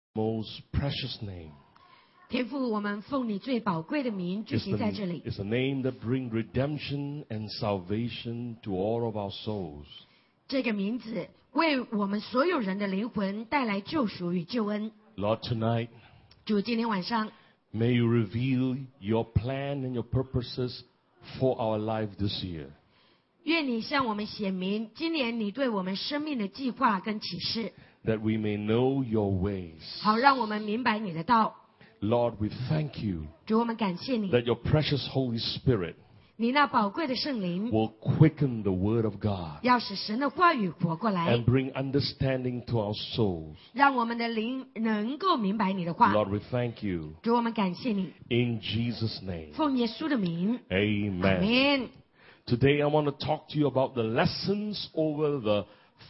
most precious name. 天父，我们奉你最宝贵的名聚集在这里。 It's a name that brings redemption and salvation to all of our souls. 这个名字为我们所有人的灵魂带来救赎与救恩。 Lord, tonight, 主，今天晚上， may you reveal your plan and your purposes for our life this year. 愿你向我们显明今年你对我们生命的计划跟启示， that we may know your ways. 好让我们明白你的道。 Lord, we thank you 主，我们感谢你， that your precious Holy Spirit 你那宝贵的圣灵 will quicken the Word of God 要使神的话语活过来， and bring understanding to our souls. 让我们的灵能够明白你的话。 Lord, we thank you 主，我们感谢你， in Jesus' name. 奉耶稣的名， Amen. 阿们。 Today I want to talk to you about the lessons over the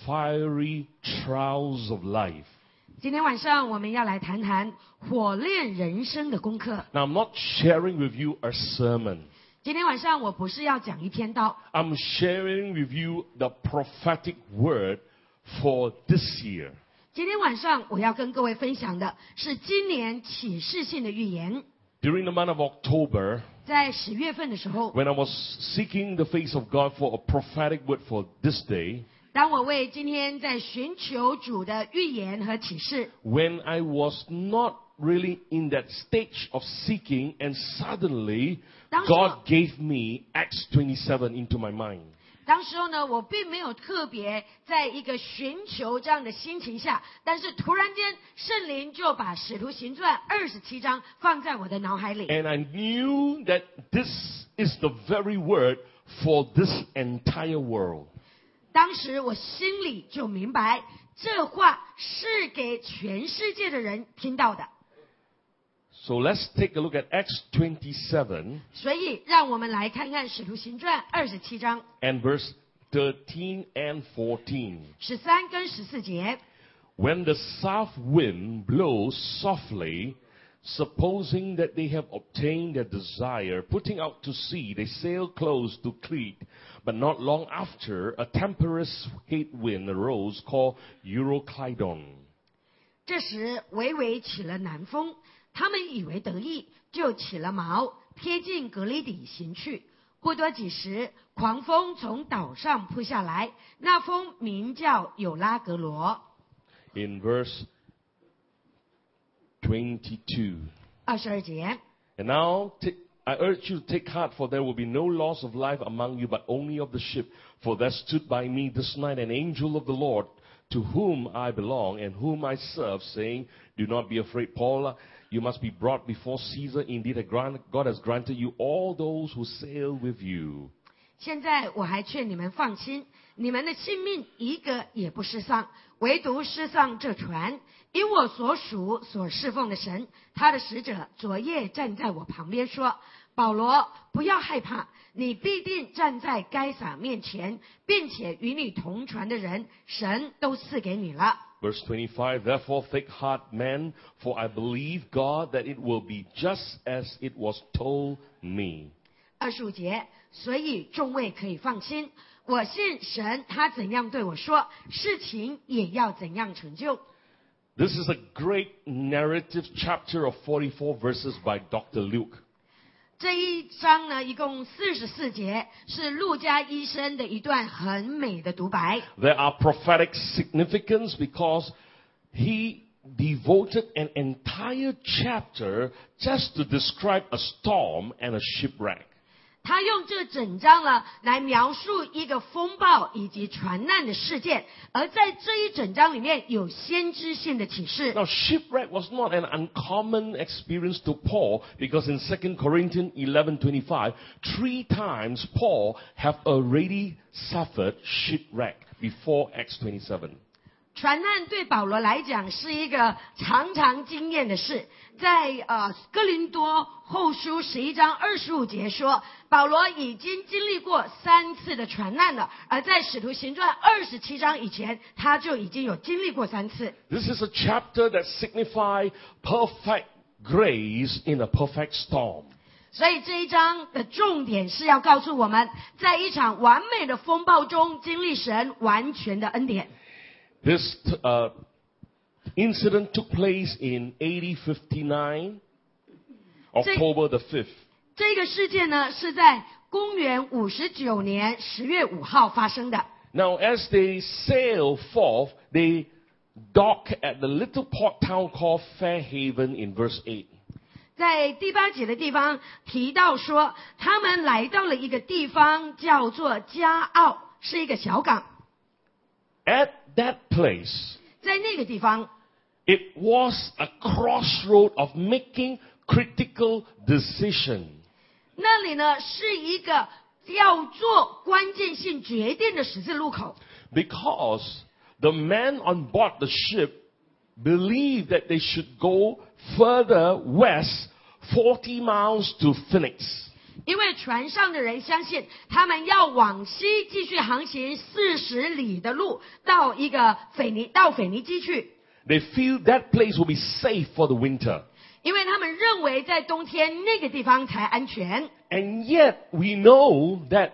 fiery trials of life. 今天晚上我们要来谈谈火炼人生的功课。 Now, I'm not sharing with you a sermon. 今天晚上我不是要讲一篇道， I'm sharing with you the prophetic word for this year. 今天晚上我要跟各位分享的是今年启示性的预言。 During the month of October, 在10月份的时候， when I was seeking the face of God for a prophetic word for this day, 当我为今天在寻求主的预言和启示， when I was not really in that stage of seeking, and suddenly 当时 God gave me Acts 27 into my mind. 当时候呢，我并没有特别在一个寻求这样的心情下，但是突然间圣灵就把使徒行传27章放在我的脑海里。 And I knew that this is the very word for this entire world. 当时我心里就明白，这话是给全世界的人听到的。 So let's take a look at Acts 27 所以，让我们来看看《使徒行传》27章 and verse 13 and 14. 13跟14节。 When the south wind blows softly, supposing that they have obtained their desire, putting out to sea, they sail close to Crete. But not long after, a tempestuous headwind arose called Euroclydon. 这时，微微起了南风，他们以为得意，就起了锚，贴近格里底行去。不多几时，狂风从岛上扑下来，那风名叫有拉格罗。 In verse 22. 22节。 And now I urge you to take heart, for there will be no loss of life among you, but only of the ship. For there stood by me this night an angel of the Lord, to whom I belong and whom I serve, saying, Do not be afraid, Paul. You must be brought before Caesar. Indeed, God has granted you all those who sail with you. 现在我还劝你们放心，你们的性命一个也不失丧，唯独失丧这船。因我所属所侍奉的神，他的使者昨夜站在我旁边说：“保罗，不要害怕，你必定站在该撒面前，并且与你同船的人，神都赐给你了。” Verse 25, Therefore take heart, men, for I believe God that it will be just as it was told me. 25节，所以众位可以放心，我信神，他怎样对我说，事情也要怎样成就。 This is a great narrative chapter of 44 verses by Dr. Luke. 这一章呢，一共44节，是路加医生的一段很美的独白。 There are prophetic significance because he devoted an entire chapter just to describe a storm and a shipwreck. 他用这整章呢来描述一个风暴以及船难的事件，而在这一整章里面有先知性的启示。 Now, shipwreck was not an uncommon experience to Paul because in 2 Corinthians 11:25, 3 times Paul have already suffered shipwreck before Acts 27. 船难对保罗来讲是一个常常经验的事，在哥林多后书11章25节说，保罗已经经历过3次的船难了，而在使徒行传27章以前，他就已经有经历过3次。 This is a chapter that signifies perfect grace in a perfect storm. 所以这一章的重点是要告诉我们，在一场完美的风暴中经历神完全的恩典。 This incident took place in AD 59, October the 5th. 这个事件呢，是在公元59年10月5号发生的。 Now, as they sail forth, they dock at the little port town called Fairhaven in verse 8. 在第8节的地方提到说，他们来到了一个地方叫做加奥，是一个小港。 At that place, 在那个地方， it was a crossroad of making critical decision. 那里呢是一个要做关键性决定的十字路口。 Because the men on board the ship believed that they should go further west 40 miles to Phoenix. 因为船上的人相信，他们要往西继续航行40里的路，到腓尼基去。 They feel that place will be safe for the winter. 因为他们认为在冬天那个地方才安全。 And yet we know that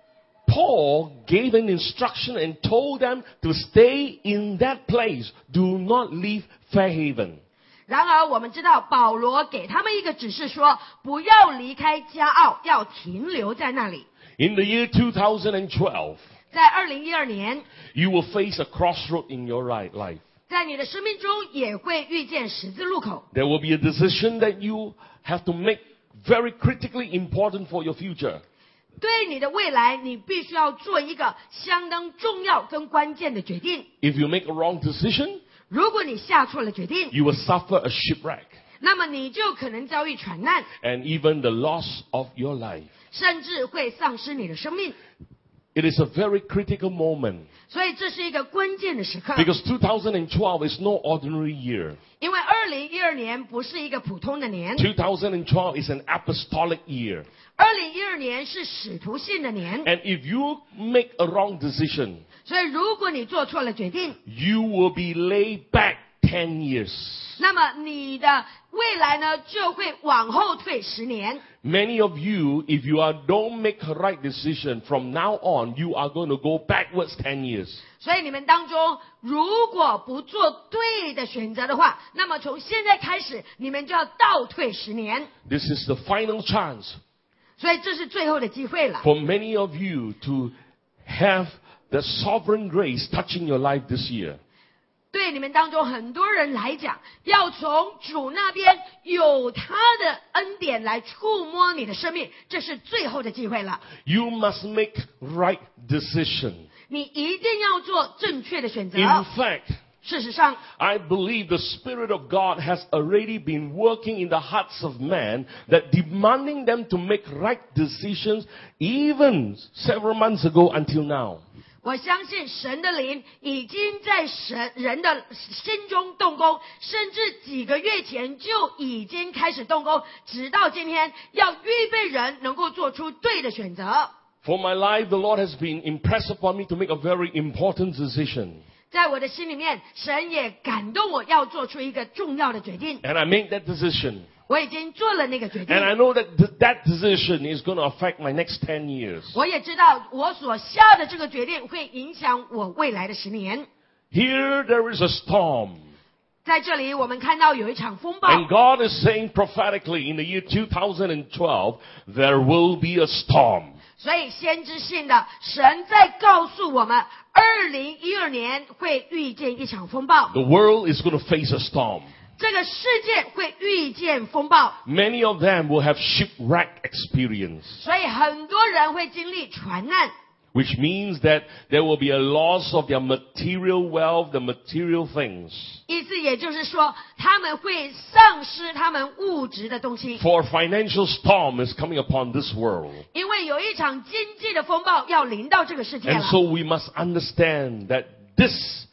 Paul gave an instruction and told them to stay in that place. Do not leave Fairhaven. 然而我们知道保罗给他们一个指示说，不要离开加奥，要停留在那里。 In the year 2012, 在2012年， you will face a crossroad in your life. 在你的生命中也会遇见十字路口。 There will be a decision that you have to make very critically important for your future. 对你的未来，你必须要做一个相当重要跟关键的决定。 If you make a wrong decision, 如果你下错了决定， you will suffer a shipwreck 那么你就可能遭遇船难， and even the loss of your life. 甚至会丧失你的生命。 It is a very critical moment 所以这是一个关键的时刻。 because 2012 is no ordinary year. 因为2012年不是一个普通的年， 2012 is an apostolic year. 2012年是使徒性的年。 And if you make a wrong decision, 所以如果你做错了决定， you will be laid back 10 years. 那么你的未来呢就会往后退10年。 Many of you, if you don't make a right decision from now on, you are going to go backwards 10 years. 所以你们当中如果不做对的选择的话，那么从现在开始你们就要倒退10年。 This is the final chance 所以这是最后的机会了。 for many of you to have the sovereign grace touching your life this year. 对你们当中很多人来讲，要从主那边有他的恩典来触摸你的生命，这是最后的机会了。 You must make right decision. 你一定要做正确的选择。 In fact, 事实上， I believe the Spirit of God has already been working in the hearts of man that demanding them to make right decisions even several months ago until now. 我相信神的灵已经在人的心中动工，甚至几个月前就已经开始动工，直到今天要预备人能够做出对的选择。 For my life, the Lord has been impressed upon me to make a very important decision. 在我的心里面，神也感动我要做出一个重要的决定。 And I made that decision. 我已经做了那个决定。 And I know that that decision is going to affect my next 10 years. 我也知道我所下的这个决定会影响我未来的10年。 Here there is a storm. 在这里我们看到有一场风暴。 And God is saying prophetically in the year 2012, there will be a storm. 所以先知性的神在告诉我们，2012年会遇见一场风暴。 The world is going to face a storm. 这个世界会遇见风暴， Many of them will have shipwreck experience, 所以很多人会经历船难。 which means that there will be a loss of their material wealth, the material things. 意思也就是说，他们会丧失他们物质的东西， For a financial storm is coming upon this world. 因为有一场经济的风暴要临到这个世界 And 了。 so we must understand that this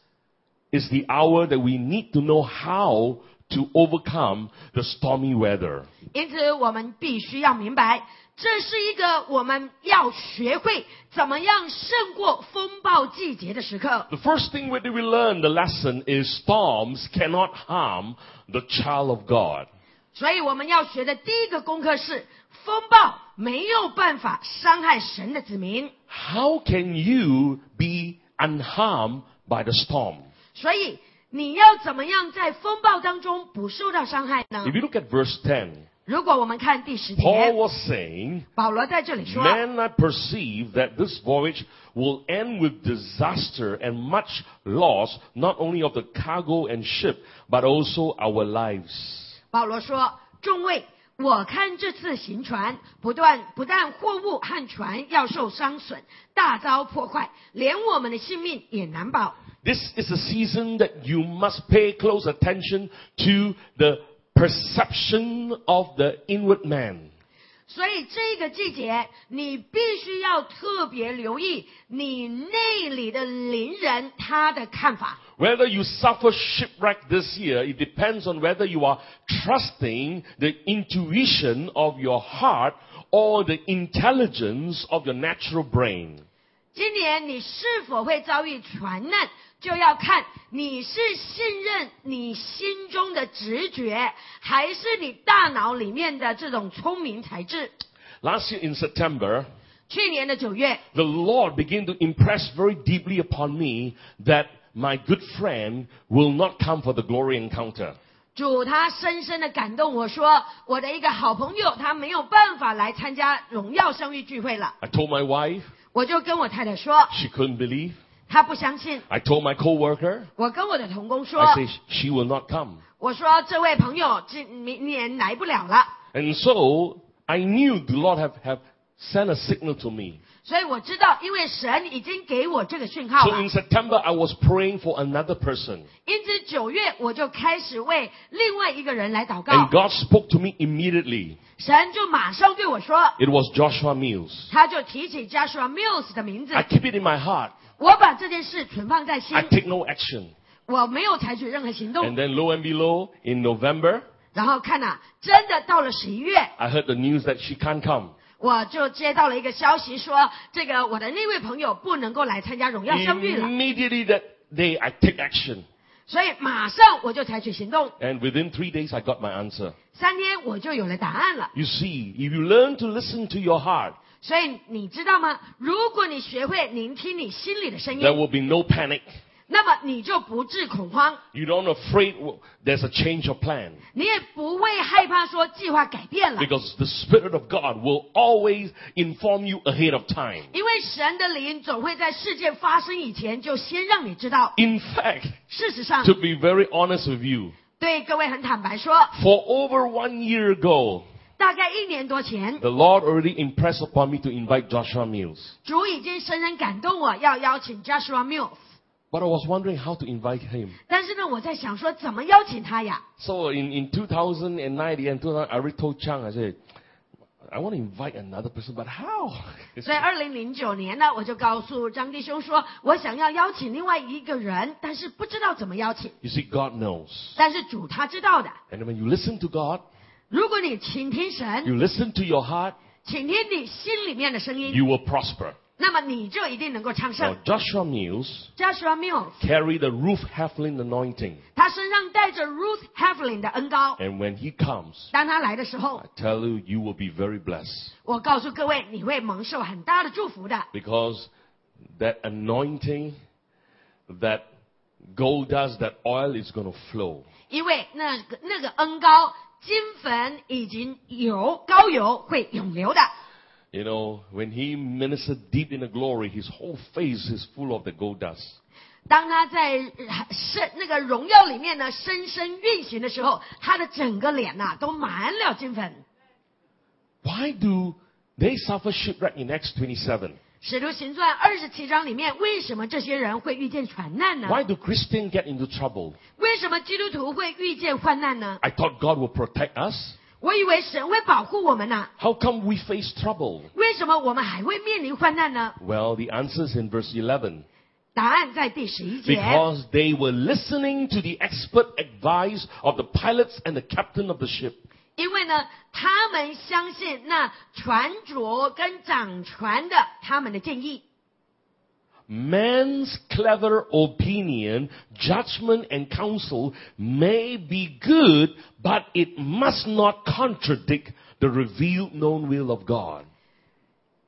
is the hour that we need to know how to overcome the stormy weather. 因此，我们必须要明白，这是一个我们要学会怎么样胜过风暴季节的时刻。 The first thing that we learn, the lesson is storms cannot harm the child of God. 所以我们要学的第一个功课是，风暴没有办法伤害神的子民。 How can you be unharmed by the storm? 所以你要怎么样在风暴当中不受到伤害呢？ If you look at verse 10, 如果我们看第10 Paul 节， was saying, 保罗在这里说， Men, I perceive that this voyage will end with disaster and much loss, not only of the cargo and ship, but also our lives. 保罗说，众位，我看这次行船不但货物和船要受伤损，大遭破坏，连我们的性命也难保。 This is a season that you must pay close attention to the perception of the inward man. 所以这个季节，你必须要特别留意你内里的邻人他的看法。 Whether you suffer shipwreck this year, it depends on whether you are trusting the intuition of your heart or the intelligence of your natural brain. 今年你是否会遭遇船难，就要看你是信任你心中的直觉，还是你大脑里面的这种聪明才智。 Last year in September, 去年的9月， the Lord began to impress very deeply upon me that my good friend will not come for the glory encounter. 主他深深的感动我说，我的一个好朋友他没有办法来参加荣耀生育聚会了。 I told my wife, 我就跟我太太说， she couldn't believe. 她不相信。 I told my co-worker, 我跟我的同工说， I say she will not come. 我说这位朋友明年来不了了。 And so I knew the Lord have sent a signal to me. 所以我知道，因为神已经给我这个讯号 So 了。 in September, I was praying for another person. 因此9月我就开始为另外一个人来祷告 And，God spoke to me immediately. 神就马上对我说， It was Joshua Mills. 他就提起 Joshua Mills 的名字 I，keep it in my heart. 我把这件事存放在心 I，take no action. 我没有采取任何行 And 动。 then lo and behold, in November, 然后看啊，真的到了11月， I heard the news that she can't come. 我就接到了一个消息说，这个我的那位朋友不能够来参加荣耀相遇了， Immediately that day, I take action. 所以马上我就采取行动。 And within 3 days, I got my answer. 3天我就有了答案了。 You see, if you learn to listen to your heart, 所以你知道吗？如果你学会聆听你心里的声 there 音， will be no panic. 那么你就不致恐慌， You don't afraid there's a change of plan. 你也不会害怕说计划改变了， Because the Spirit of God will always inform you ahead of time. 因为神的灵总会在事件发生以前就先让你知道。 In fact, 事实上 to，be very honest with you, 对各位很坦白说， for over 1 year ago, 大概1年多前， the Lord already impressed upon me to invite Joshua Mills. 主已经深深感动我要邀请 Joshua Mills， But I was wondering how to invite him. 但是呢，我在想说怎么邀请他呀？ So in 2009 and 2000, I already told Chang, I said, I want to invite another person, but how? 所以2009年呢，我就告诉张弟兄说，我想要邀请另外一个人，但是不知道怎么邀请。 You see, God knows. 但是主他知道的。 And when you listen to God, 如果你倾听神， you listen to your heart, 倾听你心里面的声音， you will prosper. 那么你就一定能够昌 Now, 盛。 Joshua Mills Joshua Mills， carried the Ruth Heflin anointing. 他身上带着 Ruth Heflin 的恩膏， And when he comes, 当他来的时候 I，tell you, you will be very blessed. 我告诉各位，你会蒙受很大的祝福的。 Because that anointing, that gold dust, that oil is going to flow. 因为那个恩膏、金粉以及膏油会涌流的。 You know, when he ministered deep in the glory, his whole face is full of the gold dust. 当他在那个荣耀里面呢，深深运行的时候，他的整个脸呐、都满了金粉。 Why do they suffer shipwreck in Acts 27? 使徒行传27章里面，为什么这些人会遇见船难呢？ Why do Christians get into trouble? 为什么基督徒会遇见患难呢？ I thought God would protect us. 我以为神会保护我们呢， How come we face trouble? 为什么我们还会面临患难呢？ Well, the answer is in verse 11. 答案在第11节。 Because they were listening to the expert advice of the pilots and the captain of the ship. 因为呢，他们相信那船主跟掌船的他们的建议。 Man's clever opinion, judgment, and counsel may be good, but it must not contradict the revealed known will of God.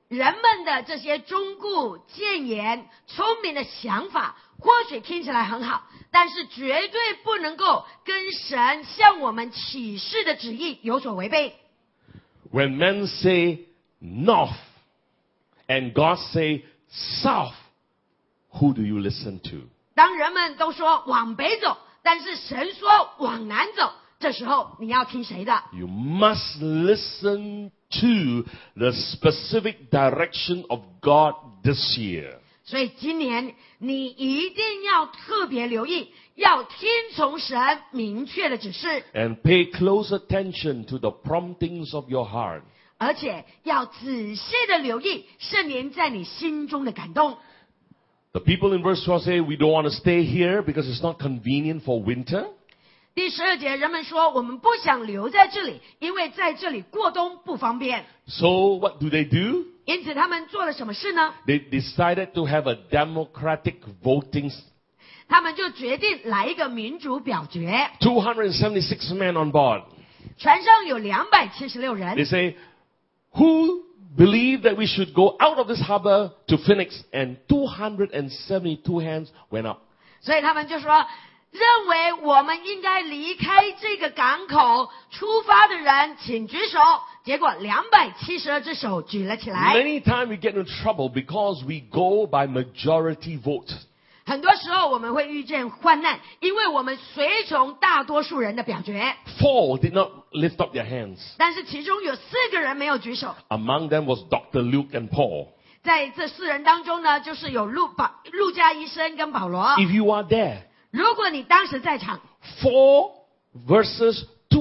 人们的这些忠固、谏言、聪明的想法，或许听起来很好，但是绝对不能够跟神向我们启示的旨意有所违背。 When men say north and God say south, who do you listen to? 当人们都说往北走，但是神说往南走，这时候你要听谁的？ You must listen to the specific direction of God this year. 所以今年你一定要特别留意，要听从神明确的指示， And pay close attention to the promptings of your heart. 而且要仔细的留意圣灵在你心中的感动。 The people in verse 12 say, we don't want to stay here because it's not convenient for winter. 第12节，人们说我们不想留在这里，因为在这里过冬不方便。 So what do? 因此他们做了什么事呢？ They decided to have a democratic voting. 他们就决定来一个民主表决。 276 men on board. 船上有276人 They，say, who believe that we should go out of this harbor to Phoenix? And 272 hands went up. 所以他们就说，认为我们应该离开这个港口出发的人，请举手。结果272只手举了起来。 Many times we get into trouble because we go by majority vote. 很多时候我们会遇见患难，因为我们随从大多数人的表决。 4 did not lift up their hands. 但是其中有4个人没有举手， Among them was Dr. Luke and Paul. 在这4人当中呢，就是有路加医生跟保罗。 If you are there, 如果你当时在场， 4 versus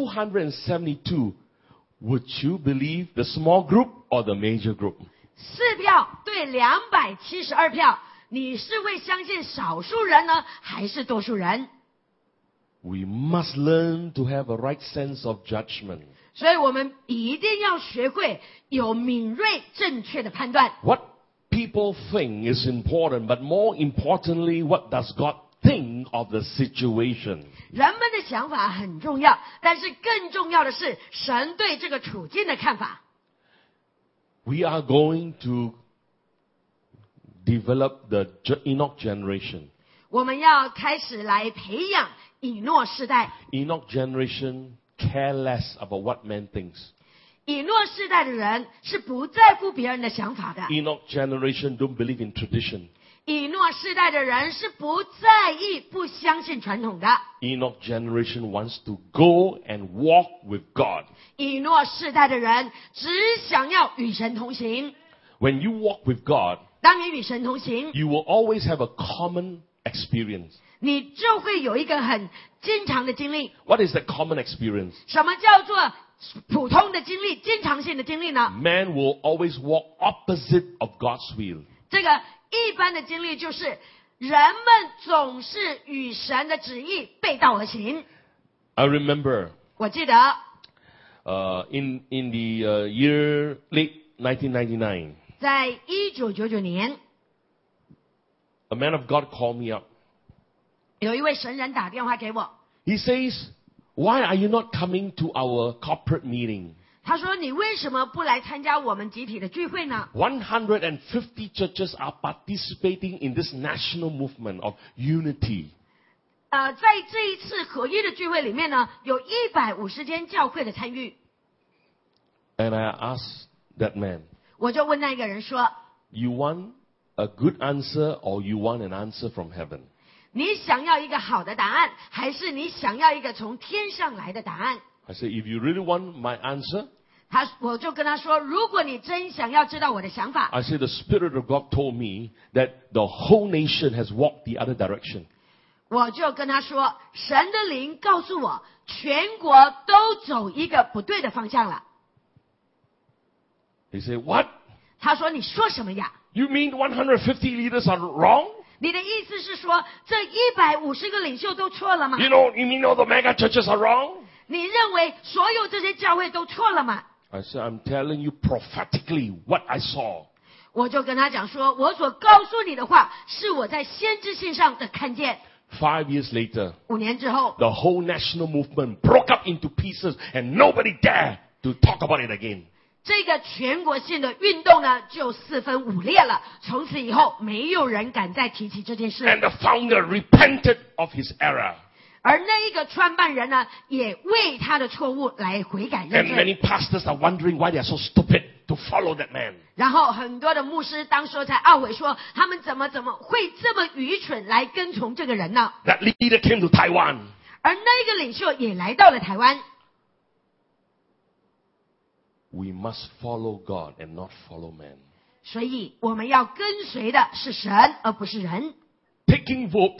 272, would you believe the small group or the major group? 4票对272票，你是会相信少数人呢，还是多数人？ We must learn to have a right sense of judgment. 所以我们一定要学会有敏锐正确的判断。 What people think is important, but more importantly, what does God think of the situation? 人们的想法很重要，但是更重要的是神对这个处境的看法。 We are going to develop the Enoch generation. 我们要开始来培养以诺世代。 Enoch generation care less about what man thinks. 以诺世代的人是不在乎别人的想法的。 Enoch generation don't believe in tradition. 以诺世代的人是不在意、不相信传统的。 Enoch generation wants to go and walk with God. 以诺世代的人只想要与神同行。 When you walk with God, 当你与神同行， you will always have a common experience. 你就会有一个很经常的经历。 What is that common experience? 什么叫做普通的经历、经常性的经历呢？ Man will always walk opposite of God's will. 这个一般的经历就是人们总是与神的旨意背道而行。 I remember 我记得 in the year late 1999, 在1999年， a man of God called me up. 有一位神人打电话给我， He says, why are you not coming to our corporate meeting? 他说：“你为什么不来参加我们集体的聚会呢 150 churches are participating in this national movement of unity. 在这一次合一的聚会里面呢，有150间教会的参与。 And I asked that man, 我就问那个人说 you want a good answer or you want an answer from heaven?：“ 你想要一个好的答案，还是你想要一个从天上来的答案？” I said, if you really want my answer, 我就跟他说：“如果你真想要知道我的想法， I said, the Spirit of God told me that the whole nation has walked the other direction. 我就跟他说，神的灵告诉我，全国都走一个不对的方向了。” He said, what? 他说：“你说什么呀？ You mean 150 leaders are wrong? 你的意思是说，这150个领袖都错了吗？ You mean all the mega churches are wrong? 你认为所有这些教会都错了吗？” I said, I'm telling you prophetically what I saw. 我就跟他讲说，我所告诉你的话，是我在先知性上的看见。 5 years later, 5年之后， the whole national movement broke up into pieces and nobody dared to talk about it again. 这个全国性的运动呢就四分五裂了，从此以后没有人敢再提起这件事。 And the founder repented of his error. 而那一个创办人呢，也为他的错误来悔改认 And 罪。 many pastors are wondering why they are so stupid to follow that man. 然后很多的牧师当时候才懊悔说，他们怎么会这么愚蠢来跟从这个人呢？ That leader came to Taiwan. 而那个领袖也来到了台湾。 We must follow God and not follow man. 所以我们要跟随的是神，而不是人。 Taking vote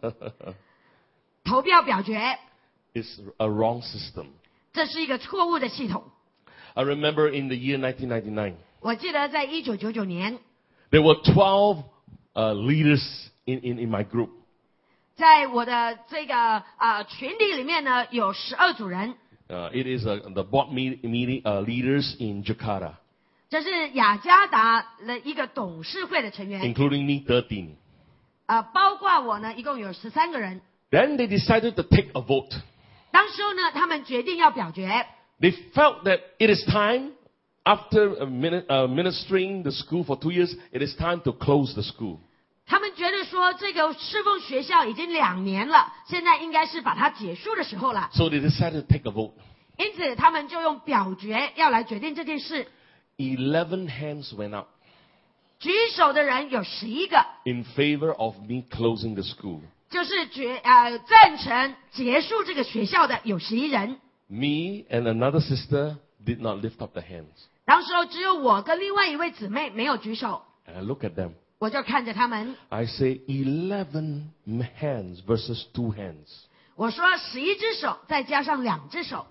投票表决， is a wrong system. 这是一个错误的系统。 I remember in the year 1999, 我记得在1999年， there were 12 leaders in my group. 在我的这个群体里面呢，有12组人。 It is the board meeting leaders in Jakarta, 这是雅加达的一个董事会的成员， including me, 13. 包括我呢，一共有13个人。 Then they decided to take a vote. 当时候呢，他们决定要表决。 They felt that it is time, after ministering the school for 2 years, it is time to close the school. 他们觉得说，这个侍奉学校已经2年了，现在应该是把它结束的时候了。 So they decided to take a vote. 因此，他们就用表决要来决定这件事。 11 hands went up 举手的人有11个， in favor of me closing the school. 就是赞成结束这个学校的有11人。 Me and another sister did not lift up the hands. 当时候只有我跟另外一位姊妹没有举手， And I look at them. 我就看着他们， I say 11 hands versus 2 hands. 我说11只手再加上2只手。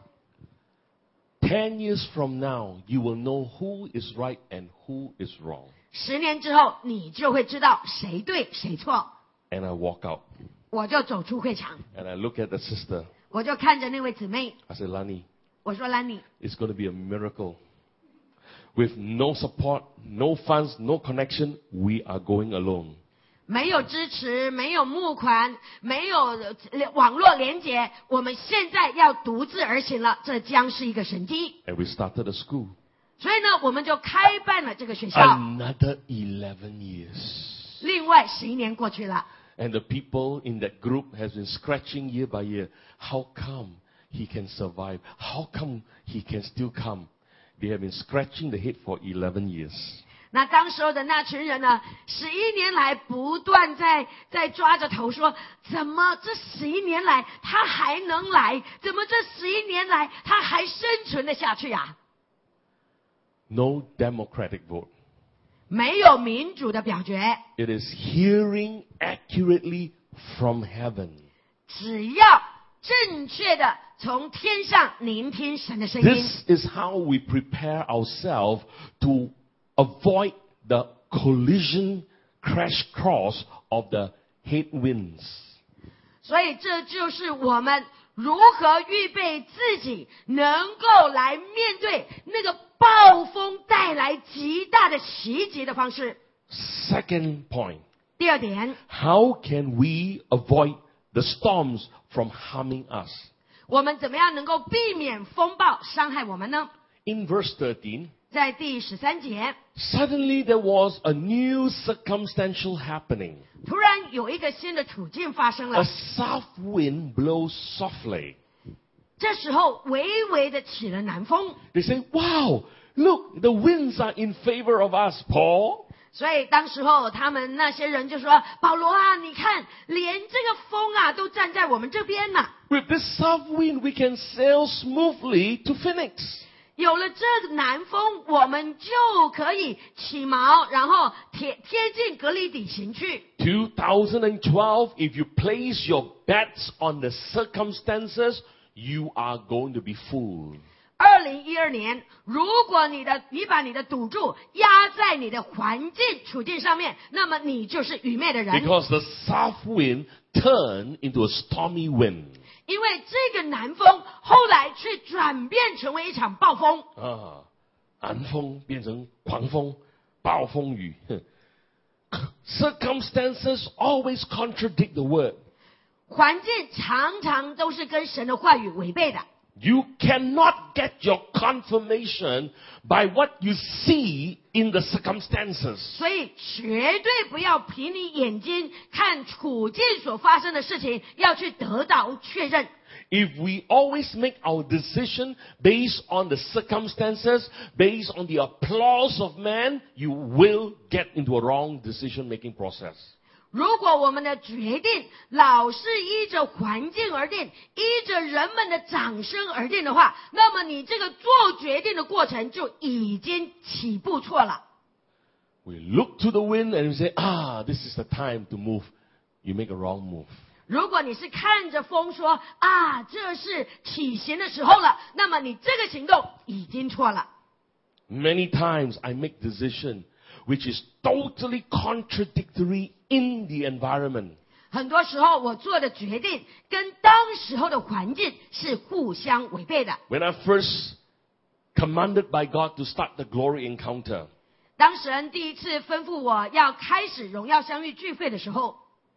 10 years from now, you will know who is right and who is wrong. 10年之后，你就会知道谁对谁错。 And I walk out. 我就走出会场， And I look at the sister. 我就看着那位姊妹， I say, Lani, 我说兰妮， it's going to be a miracle. With no support, no funds, no connection, we are going alone. 没有支持，没有募款，没有网络连结，我们现在要独自而行了，这将是一个神迹。 And we started a school. 所以呢，我们就开办了这个学校。 Another 11 years. 另外11年过去了， And the people in that group has been scratching year by year. How come he can survive? How come he can still come? They have been scratching the head for 11 years. 那当时候的那群人呢，11年来不断在抓着头说，怎么这11年来他还能来？怎么这11年来他还生存得下去呀？ No democratic vote. 没有民主的表决， It is hearing accurately from heaven. 只要正确的从天上聆听神的声音。 This is how we prepare ourselves to avoid the collision crash course of the headwinds. 所以这就是我们如何预备自己，能够来面对那个暴风带来极大的袭击的方式。 Second point. 第二点， How can we avoid the storms from harming us? 我们怎么样能够避免风暴伤害我们呢？ In verse 13, 在第13节， suddenly there was a new circumstantial happening. 突然有一个新的处境发生 A 了。 south wind blows softly. 这时候微微的起了南风， They say, wow, look, the winds are in favor of us, Paul. 所以当时候他们那些人就说：“保罗啊，你看，连这个风啊都站在我们这边呢。 With this south wind, we can sail smoothly to Phoenix. 有了这个南风，我们就可以起锚，然后贴近格里底行去。 2012, if you place your bets on the circumstances, you are going to be fooled. 2012年，如果你把你的赌注压在你的环境处境上面，那么你就是愚昧的人。 Because the south wind turned into a stormy wind. 因为这个南风后来却转变成为一场暴风。 南风变成狂风，暴风雨。Circumstances always contradict the word. 环境常常都是跟神的话语违背的。 You cannot get your confirmation by what you see in the circumstances. 所以绝对不要凭你眼睛看处境所发生的事情，要去得到确认。 If we always make our decision based on the circumstances, based on the applause of man, you will get into a wrong decision-making process. 如果我们的决定老是依着环境而定，依着人们的掌声而定的话，那么你这个做决定的过程就已经起步错了。 We look to the wind and we say, this is the time to move. You make a wrong move. 如果你是看着风说这是起行的时候了，那么你这个行动已经错了。 Many times I make decision which is totally contradictory in the environment. 很多时候我做的决定跟当时候的环境是互相违背的。 When I first commanded by God to start the glory encounter, 当神第一次吩咐我要开始荣耀相遇聚会的时候，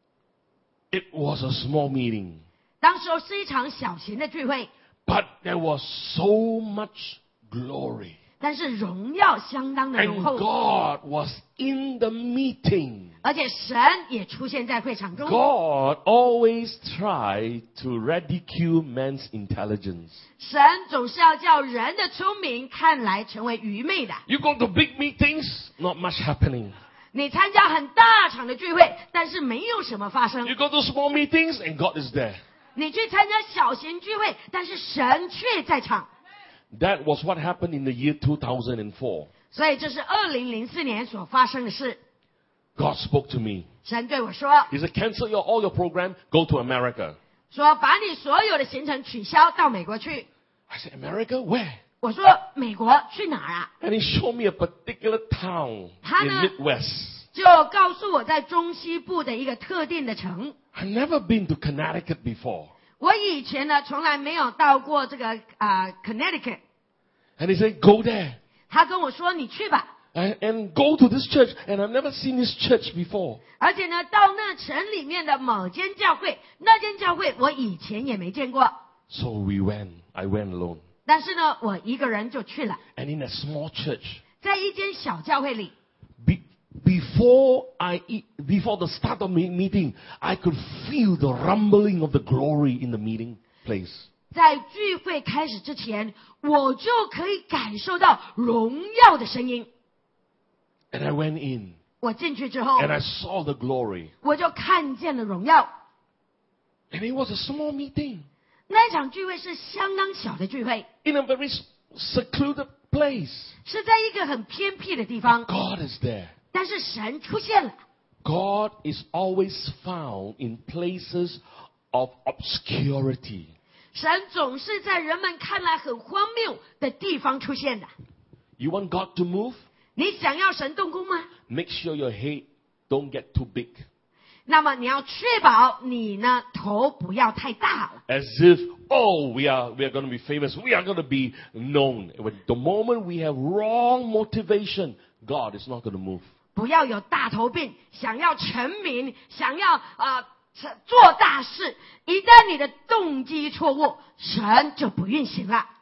it was a small meeting, 当时候是一场小型的聚会， but there was so much glory. 但是荣耀相当的 And 浓厚， God was in the meeting. 而且神也出现在会场中。 God always tried to ridicule man's intelligence. 神总是要叫人的聪明看来成为愚昧的。 You go to big meetings, not much happening. 你参加很大场的聚会，但是没有什么发生。 You go to small meetings and God is there. 你去参加小型聚会，但是神却在场。 That was what happened in the year 2004. 所以这是2004年所发生的事。 God spoke to me. 神对我说 He said, cancel all your program, go to America. 说把你所有的行程取消，到美国去。 I said, America? Where? 我说美国去哪儿啊？ And he showed me a particular town in Hannah- Midwest. 就告诉我在中西部的一个特定的城。 I've never been to Connecticut before. 我以前呢从来没有到过这个Connecticut。 And he said, go there. 他跟我说你去吧， And go to this church. And I've never seen this church before. 而且呢到那城里面的某间教会，那间教会我以前也没见过， So we went. I went alone. 但是呢我一个人就去了， And in a small church, 在一间小教会里。 before the start of meeting, I could feel the rumbling of the glory in the meeting place. 在聚会开始之前，我就可以感受到荣耀的声音。 And I went in 我进去之后， and I saw the glory. 我就看见了荣耀。 And it was a small meeting 那场聚会是相当小的聚会， in a very secluded place. 是在一个很偏僻的地方， God is there. 但是神出现了。 God is always found in places of obscurity. 神总是在人们看来很荒谬的地方出现的。 You want God to move? 你想要神动工吗？ Make sure your head don't get too big. 那么你要确保你呢头不要太大了， As if, we are going to be famous. We are going to be known. When the moment we have wrong motivation, God is not going to move. 不要有大头病，想要成名，想要做大事。一旦你的动机错误，神就不运行了。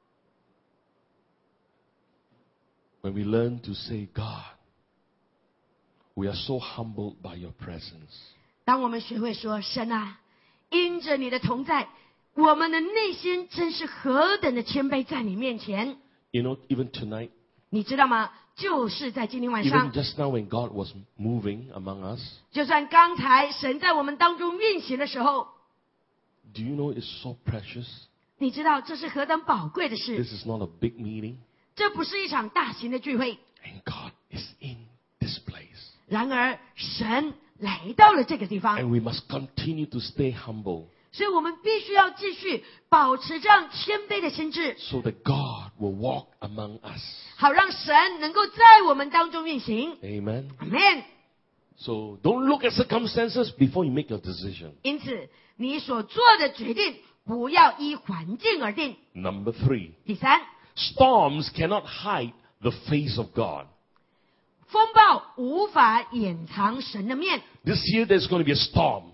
When we learn to say, God, we are so humbled by your presence. 当我们学会说神啊，因着你的同在，我们的内心真是何等的谦卑在你面前。 You know, even tonight, 你知道吗？就是在今天晚 even 上， just now when God was moving among us, 就算刚才神在我们当中运行的时候， do you know it's so precious? 你知道这是何等宝贵的事。 This is not a big meeting. 这不是一场大型的聚会， And God is in this place. 然而神来到了这个地方， And we must continue to stay humble 所以我们必须要继续保持这样谦卑的心智， so that God will walk among us. 好让神能够在我们当中运行。 Amen. Amen。 So don't look at circumstances before you make your decision. 因此，你所做的决定不要依环境而定。 Number 3. 第三， Storms cannot hide the face of God. 风暴无法掩藏神的面。 This year there's going to be a storm.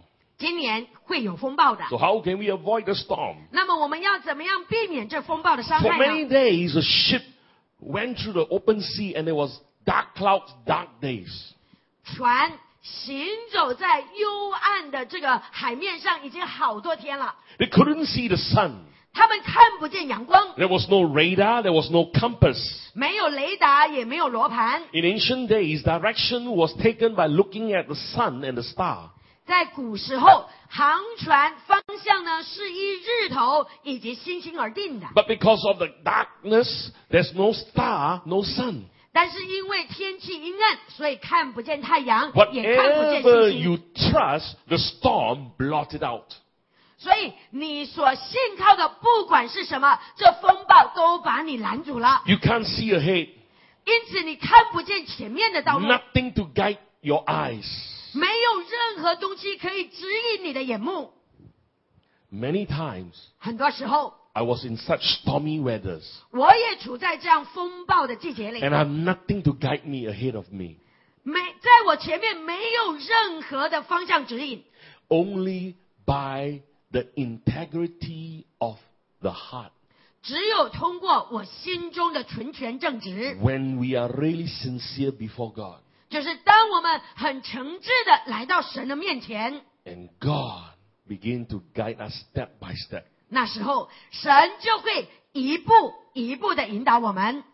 今年会有风暴的。 So how can we avoid the storm? 那么我们要怎么样避免这风暴的伤 For 害 many 呢？ days, the ship went through the open sea and there was dark clouds, dark days. 船行走在幽暗的这个海面上已经好多天了， They couldn't see the sun. 他们看不见阳光， There was no radar, there was no compass. 没有雷达，也没有罗盘。 In ancient days, direction was taken by looking at the sun and the star. 在古时候，航船方向呢是依日头以及星星而定的。 But because of the darkness, there's no star, no sun. 但是因为天气阴暗，所以看不见太阳，也看不见 Whatever 星 you 星。 trust, the storm blotted out. 所以你所信靠的，不管是什么，这风暴都把你拦阻了。 You can't see ahead. 因此你看不见前面的道路， Nothing to guide your eyes. 没有任何东西可以指引你的眼目。 Many times, 很多时候， I was in such stormy weathers, 我也处在这样风暴的季节里， and I have nothing to guide me ahead of me. 在我前面没有任何的方向指引， Only by the integrity of the heart. 只有通过我心中的纯全正直， When we are really sincere before God, 就是当我们很诚挚的来到神的面前， and God begin to guide us step by step. 那时候神就会一步一步的引导我们。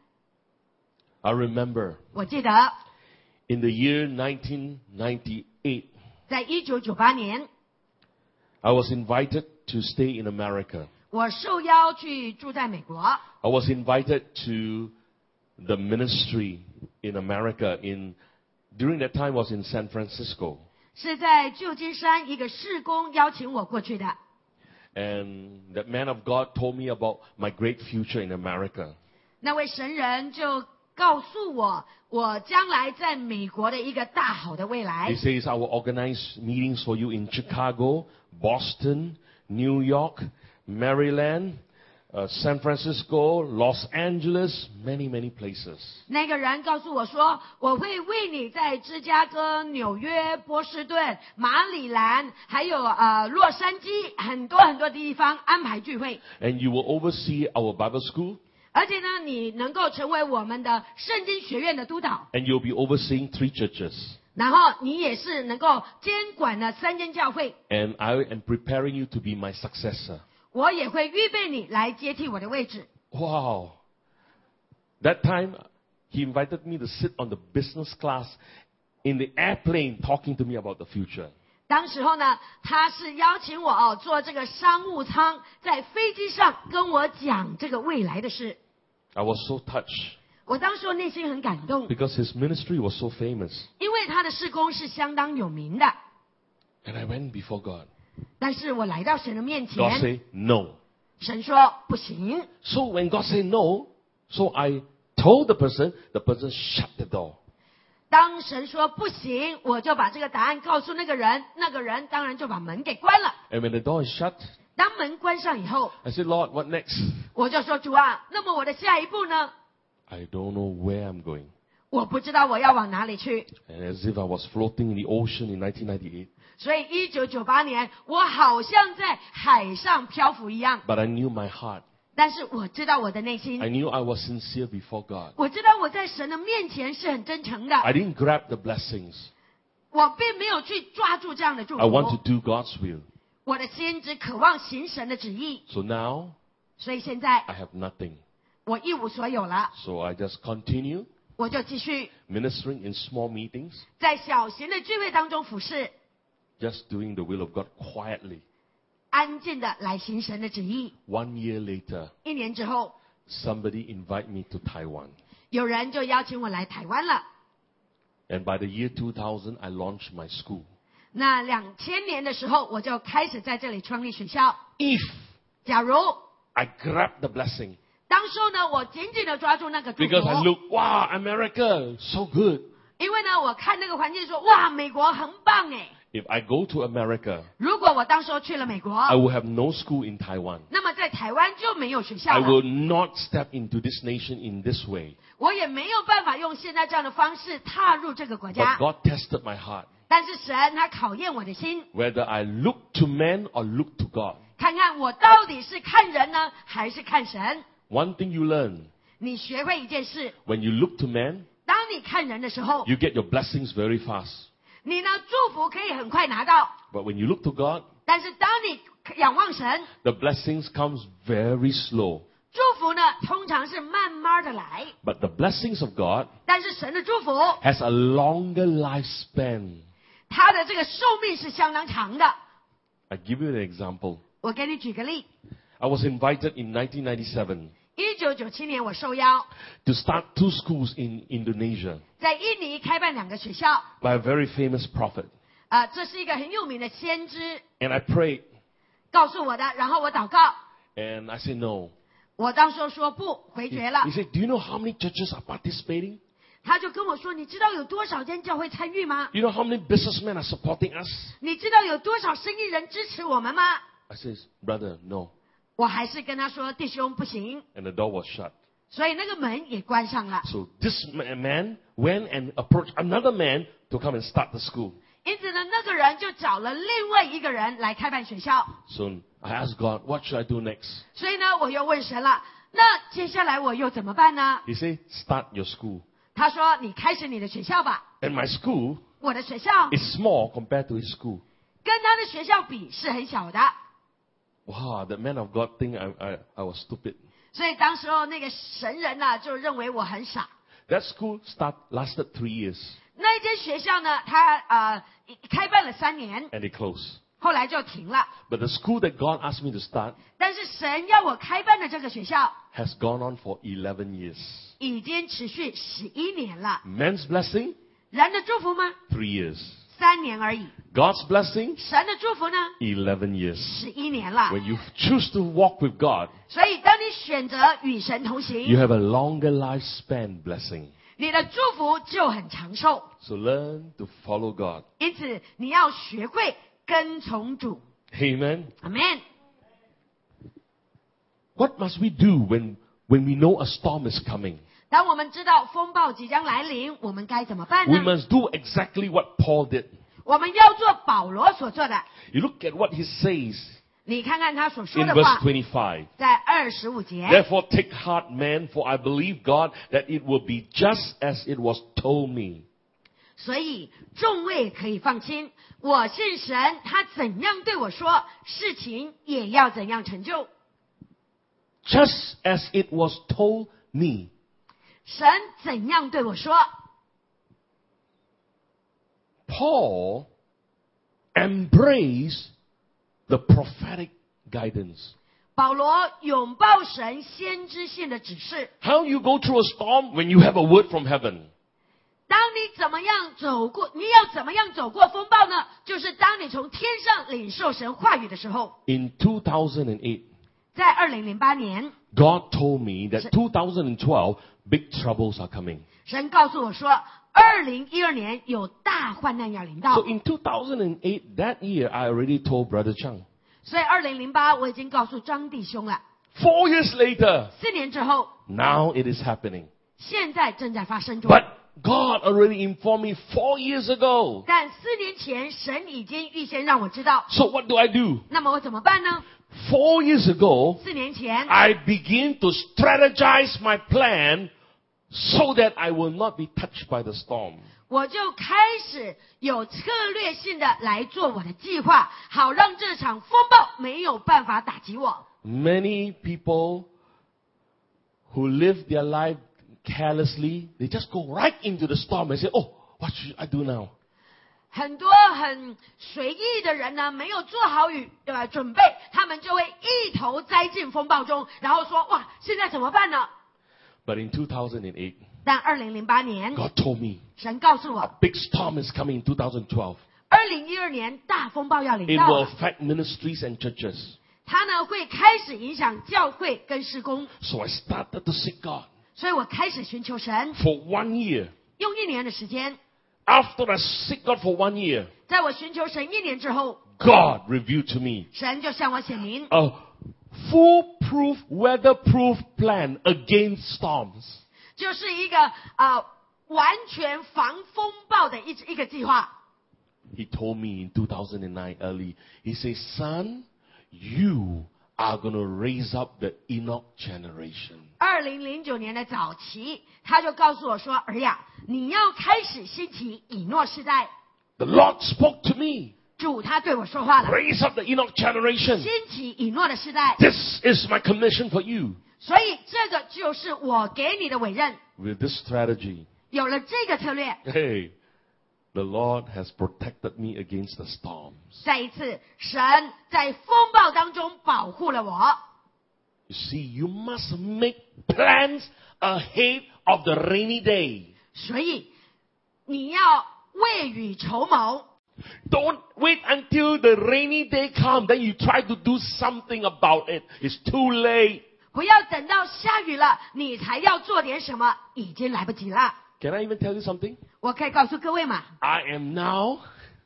I remember 我记得 in the year 1998, 在1998年， I was invited to stay in America. 我受邀去住在美国， I was invited to the ministry in America during that time was in San Francisco. 是在旧金山一个事工邀请我过去的。 And that man of God told me about my great future in America. 那位神人就告诉我，我将来在美国的一个大好的未来 He。says, I will organize meetings for you in Chicago, Boston, New York, Maryland, San Francisco, Los Angeles, many, many places. 那个人告诉我说，我会为你在芝加哥、纽约、波士顿、马里兰，还有洛杉矶很多很多地方安排聚会， And you will oversee our Bible school, 而且呢，你能够成为我们的圣经学院的督导， and you'll be overseeing 3 churches. 然后你也是能够监管了3间教会， And I am preparing you to be my successor. 我也会预备你来接替我的位置。 Wow. That time, he invited me to sit on the business class in the airplane talking to me about the future. 当时候呢，他是邀请我坐这个商务舱，在飞机上跟我讲这个未来的事。 I was so touched 我当时候内心很感动， because his ministry was so famous. 因为他的事工是相当有名的。 And I went before God. 但是我来到神的面 God 前， said, no. 神说不行。 So when God said no, so I told the person shut the door. 当神说不行，我就把这个答案告诉那个人，那个人当然就把门给关了。 And when the door is shut, 当门关上以后， I said, Lord, what next? 我就说主啊，那么我的下一步呢？ I don't know where I'm going. 我不知道我要往哪里去。 And as if I was floating in the ocean in 1998. 所以1998年，我好像在海上漂浮一样。 But I knew my heart. 但是我知道我的内心 I，knew I was sincere before God. 我知道我在神的面前是很真诚的。 I didn't grab the blessings. 我并没有去抓住这样的祝 I want to 福， do God's will. 我的心只渴望行神的旨意。 So now 所以现在 I have nothing. 我一无所有了， So I just continue 我就继续 ministering in small meetings, 在小型的聚会当中服侍， just doing the will of God quietly. 安静的来行神的旨意。 1 year later, 1年之后， somebody invited me to Taiwan. 有人就邀请我来台湾了。 And by the year 2000, I launched my school. 那2000年的时候，我就开始在这里创立学校。 If 假如 I grab the blessing, 当时候呢，我紧紧的抓住那个祝 because I 福， look, wow, America, so good. 因为呢，我看那个环境说，哇，美国很棒哎。 If I go to America, 如果我当时候去了美国， I will have no school in Taiwan. 那么在台湾就没有学校 I 了， will not step into this nation in this way. 我也没有办法用现在这样的方式踏入这个国 But 家。 God tested my heart, 但是神他考验我的心， whether I look to man or look to God. 看看我到底是看人呢，还是看神。 One thing you learn, 你学会一件事， when you look to man, 当你看人的时候， you get your blessings very fast. 你呢祝福可以很快拿到， But when you look to God, 但是当你仰望神， the blessings comes very slow. 祝福呢通常是慢慢的来， But the blessings of God 但是神的祝福， has a longer lifespan. 它的这个寿命是相当长的。 I give you an example. 我给你举个例， I was invited in 1997 1997年我受邀 to start 2 schools in Indonesia 在印尼开办2个学校， by a very famous prophet. 这是一个很有名的先知 And I prayed 告诉我的，然后我祷告， and I said no. 我当时说不，回绝了 He。said, do you know how many churches are participating? 他就跟我说：“你知道有多少间教会参与吗？ You know how many businessmen are supporting us? 你知道有多少生意人支持我们吗 I said, brother, no.？” 我还是跟他说：“弟兄，不行。 And the door was shut. ” 所以那个门也关上了。 So this man went and approached another man to come and start the school. 因此呢，那个人就找了另外一个人来开办学校。 So I asked God, what should I do next? 所以呢，我又问神了：“那接下来我又怎么办呢 He said, start your school.？” 他说：“你开始你的学校吧。 And my school ” 我的学校 is small compared to his school. 跟他的学校比是很小的， Wow, the man of God think I was stupid. 所以当时候那个神人呢、就认为我很傻。 That school lasted 3 years 那一间学校呢，他开办了3年， and it closed. 后来就停了。 But the school that God asked me to start 但是神要我开办的这个学校 has gone on for 11 years. 已经持续11年了。 Man's blessing, 人的祝福吗？ 3 years. 3年而已。 God's blessing, 神的祝福呢 11 years. ？11年了。 When you choose to walk with God, 所以当你选择与神同 you 行， have a longer lifespan blessing. 你的祝福就很长寿。 So learn to follow God. 因此你要学会跟从主。 Amen. Amen。 What must we do when we know a storm is coming? 当我们知道风暴即将来临，我们该怎么办 We 呢？ must do exactly what Paul did. 我们要做保罗所做的。 You look at what he says 你看看他所说 in 的 verse 话， 25. 在25节。 Therefore take heart, man, for I believe God that it will be just as it was told me. 所以众位可以放心，我信神，他怎样对我说，事情也要怎样成就。 Just as it was told me. 神怎样对我说， Paul embraced the prophetic guidance. 保罗拥抱神先知性的指示。 How you go through a storm when you have a word from heaven? 当你怎么样走过，你要怎么样走过风暴呢？就是当你从天上领受神话语的时候。 In 2008, 在2008年， God told me that 2012, big troubles are coming. 神告诉我说，2012年有大患难要临到 So。in 2008, that year, I already told Brother Chang. 所以2008我已经告诉张弟兄了。 4 years later, 4年之后， now it is happening. 现在正在发生中。 But God already informed me 4 years ago. 但4年前，神已经预先让我知道。 So what do I do? 那么我怎么办呢？ 4 years ago, 4年前， I begin to strategize my plan so that I will not be touched by the storm. 我就开始有策略性的来做我的计划，好让这场风暴没有办法打击我。 Many people who live their life carelessly, they just go right into the storm and say, oh, what should I do now? 很多很随意的人呢，没有做好准备，他们就会一头栽进风暴中，然后说：“哇，现在怎么办呢 But in 2008, ？” 但2008年， God told me 神告诉 a 我， big storm is coming in 2012. 2012年大风暴要临 It 到 will 了， affect ministries and churches. 它呢会开始影响教会跟事工， So I started to seek God 所以我开始寻求神， for 1 year. 用1年的时间。 After I seek God for 1 year, 在我寻求神1年之后， God revealed to me 神就向我显明 a foolproof, weatherproof plan against storms. 就是一个完全防风暴的一个计划。 He told me in 2009 early, he said, son, you are going to raise up the Enoch generation. 2009年的早期，他就告诉我说：“儿呀，你要开始兴起以诺世代。 The Lord spoke to me. 主他对我说话了， Raise up the Enoch generation. 兴起以诺的世代。 This is my commission for you. 所以这个就是我给你的委任。 With this strategy, 有了这个策略， hey, the Lord has protected me against the storms. 再一次，神在风暴当中保护了我。 You see, you must make plans ahead of the rainy day. 所以你要未雨绸缪， Don't wait until the rainy day comes, then you try to do something about it. It's too late. 不要等到下雨了，你才要做点什么，已经来不及了。 Can I even tell you something? 我可以告诉各位嘛， I am now,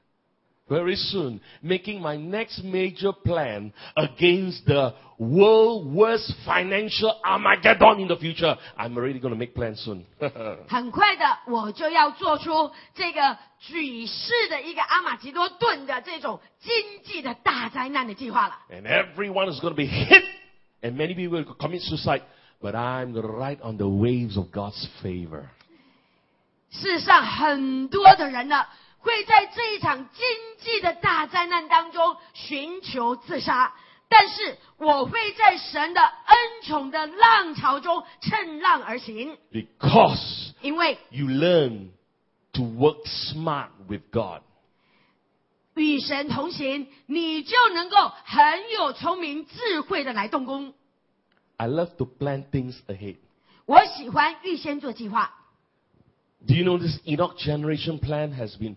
very soon, making my next major plan against the world's worst financial Armageddon in the future. I'm already going to make plans soon. 很快的我就要做出这个举世的一个阿马吉多顿的这种经济的大灾难的计划了。 And everyone is going to be hit, and many people will commit suicide. But I'm going to ride on the waves of God's favor. 世上很多的人呢，会在这一场经济的大灾难当中寻求自杀，但是我会在神的恩宠的浪潮中趁浪而行， Because 因为 you learn to work smart with God. 与神同行，你就能够很有聪明智慧的来动工。 I love to plan things ahead. 我喜欢预先做计划。 Do you know this Enoch generation plan has been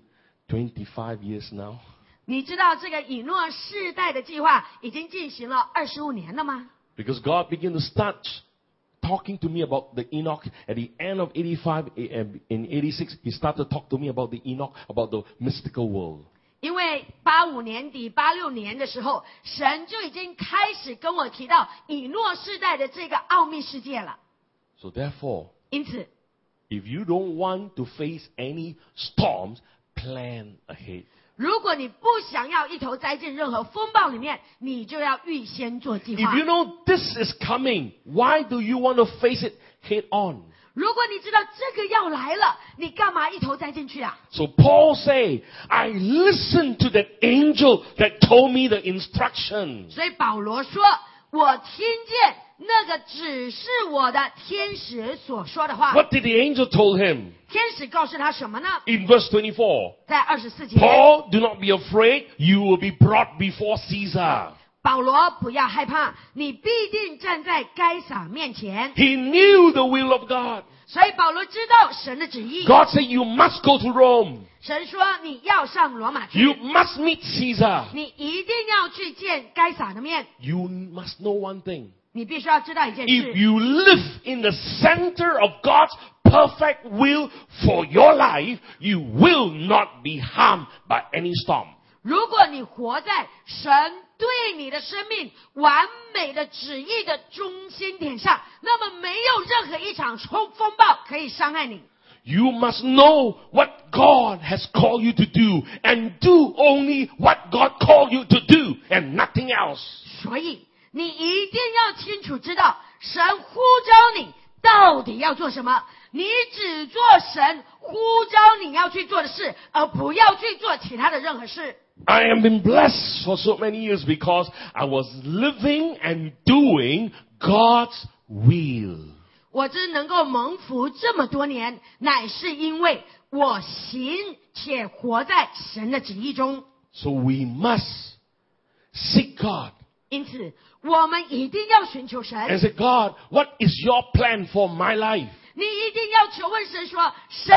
25 years now? 你知道这个以诺世代的计划已经进行了25年了吗？ Because God began to start talking to me about the Enoch at the end of 85 in 86. He started to talk to me about the Enoch, about the mystical world. 因为85年底86年的时候，神就已经开始跟我提到以诺世代的这个奥秘世界了。 So therefore, 因此， if you don't want to face any storms, plan ahead. 如果你不想要一头栽进任何风暴里面，你就要预先做计划 If。you know this is coming, why do you want to face it head on? 如果你知道这个要来了，你干嘛一头栽进去啊？ So Paul say, I listened to that angel that told me the instructions. 所以保罗说：“我听见那个只是我的天使所说的话。” What did the angel told him? 天使告诉他什么呢？ In verse 24, 在24节， Paul, do not be afraid. You will be brought before Caesar. 保罗不要害怕，你必定站在该撒面前。 He knew the will of God. 所以保罗知道神的旨意。 God said, you must go to Rome. 神说你要上罗马去， You must meet Caesar. 你一定要去见该撒的面。 You must know one thing. 你必须要知道一件 If 事： you live in the center of God's perfect will for your life, you will not be harmed by any storm. 如果你活在神对你的生命完美的旨意的中心点上，那么没有任何一场风暴可以伤害你。 You must know what God has called you to do and do only what God called you to do and nothing else. 所以你一定要清楚知道神呼召你到底要做什么，你只做神呼召你要去做的事，而不要去做其他的任何事。 I have been blessed for so many years because I was living and doing God's will. 我真能够蒙福这么多年，乃是因为我行且活在神的旨意中。 So we must seek God 因此，我们一定要寻求神。 and say, God, what is your plan for my life? 你一定要求问神说：神啊，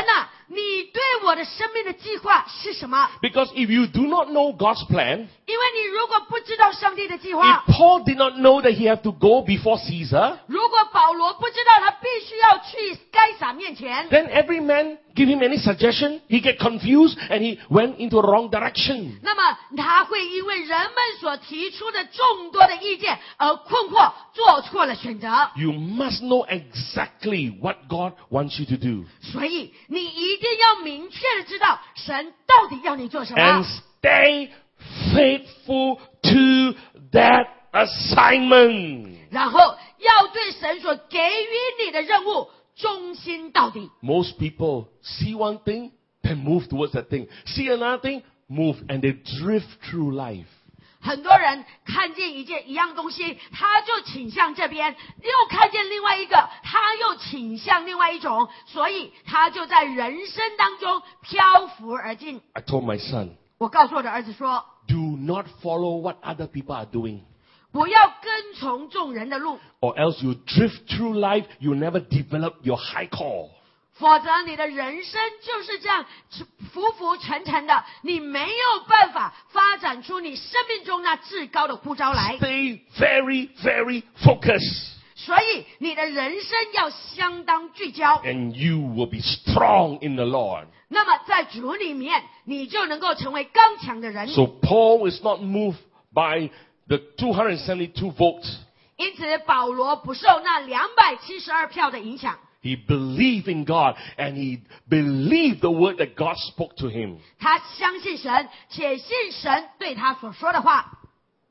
你对我的生命的计划是什么？ Because if you do not know God's plan, 因为你如果不知道上帝的计划， if Paul did not know that he had to go before Caesar, 如果保罗不知道他必须要去该撒面前， then every man give him any suggestion, he get confused and he went into the wrong direction. 那么他会因为人们所提出的众多的意见而困惑，做错了选择。 You must know exactly what God wants you to do. 所以你一定要明确的知道神到底要你做什 And 么， stay faithful to that assignment. 然后要对神所给予你的任务忠心到底。 Most people see one thing, then move towards that thing. See another thing, move, and they drift through life. 很多人看见一样东西，他就倾向这边；又看见另外一个，他又倾向另外一种，所以他就在人生当中漂浮而进。 I told my son, 我告诉我的儿子说， do not follow what other people are doing, 不要跟从众人的路， or else you drift through life, you never develop your high call. 否则你的人生就是这样浮浮沉沉的，你没有办法发展出你生命中那至高的呼召来。 Stay very, very focused, 所以你的人生要相当聚焦， and you will be strong in the Lord. 那么在主里面，你就能够成为刚强的人。 So Paul is not moved by the 272 votes. 因此，保罗不受那272票的影响， He believed in God, and he believed the word that God spoke to him. 他相信神，且信神对他所说的话。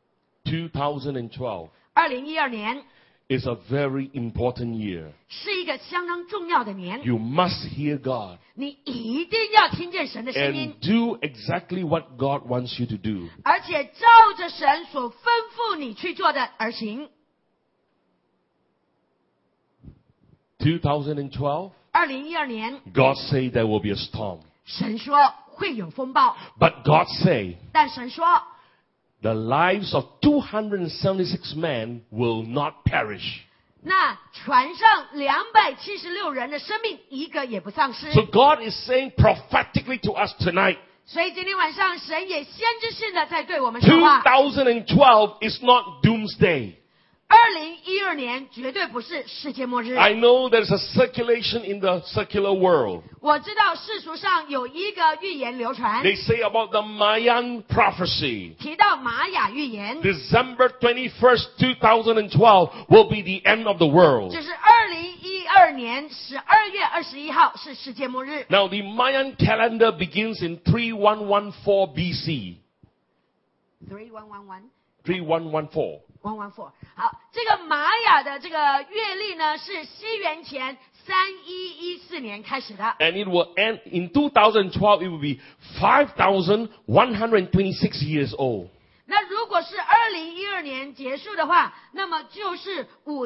2012 2012年 is a very important year. 是一个相当重要的年， You must hear God 你一定要听见神的声音， and do exactly what God wants you to do. 而且照着神所吩咐你去做的而行。 2012, 2012年， God said there will be a storm. 神说会有风暴， But God said 但神说 the lives of 276 men will not perish. 那船上276人的生命一个也不丧失。 So God is saying prophetically to us tonight, 所以今天晚上神也先知性的在对我们说话。 2012 is not doomsday. 2012年绝对不是世界末日。 I know there's a circulation in the secular world. 我知道世俗上有一个预言流传， They say about the Mayan prophecy. 提到玛雅预言， December 21st, 2012 will be the end of the world. 就是2012年12月21号是世界末日。 Now the Mayan calendar begins in 3114 BC. 3111 3114. 114。好，这个玛雅的这个月历呢，是西元前3114年开始的。 And it will end in 2012, it will be 5,126 years old. 那如果是2012年结束的话，那么就是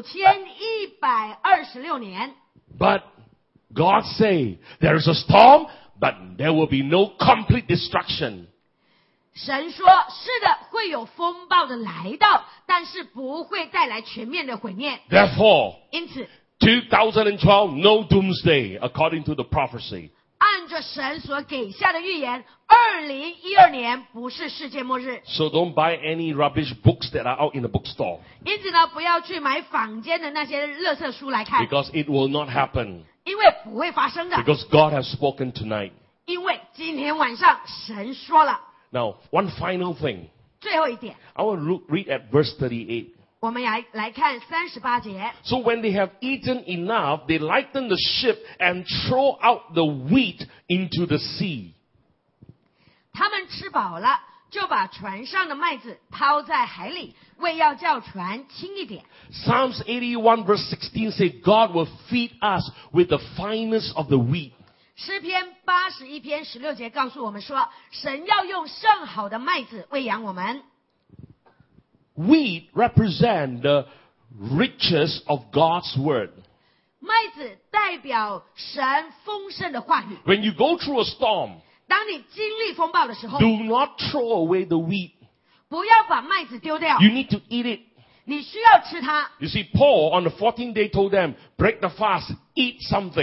5126年。 But God say there is a storm, but there will be no complete destruction. 神说是的，会有风暴的来到，但是不会带来全面的毁灭。 Therefore, 因此， 2012, no doomsday, according to the prophecy. 按着神所给下的预言，2012年不是世界末日。 So don't buy any rubbish books that are out in the bookstore, 因此呢，不要去买坊间的那些垃圾书来看， because it will not happen. 因为不会发生的。 Because God has spoken tonight. 因为今天晚上神说了。 Now, one final thing. 最后一点， I want to read at verse 38. 我们来看38节。 So when they have eaten enough, they lighten the ship and throw out the wheat into the sea. 他们吃饱了，就把船上的麦子抛在海里，为要叫船轻一点。 Psalms 81 verse 16 says, God will feed us with the finest of the wheat. 诗篇81篇16节告诉我们说，神要用上好的麦子喂养我们。 Wheat represent the riches of God's word. 麦子代表神丰盛的话语。 When you go through a storm, 当你经历风暴的时候， do not throw away the wheat. 不要把麦子丢掉， You need to eat it. 你需要吃它。 You see, Paul on the 14th day told them, break the fast, eat something.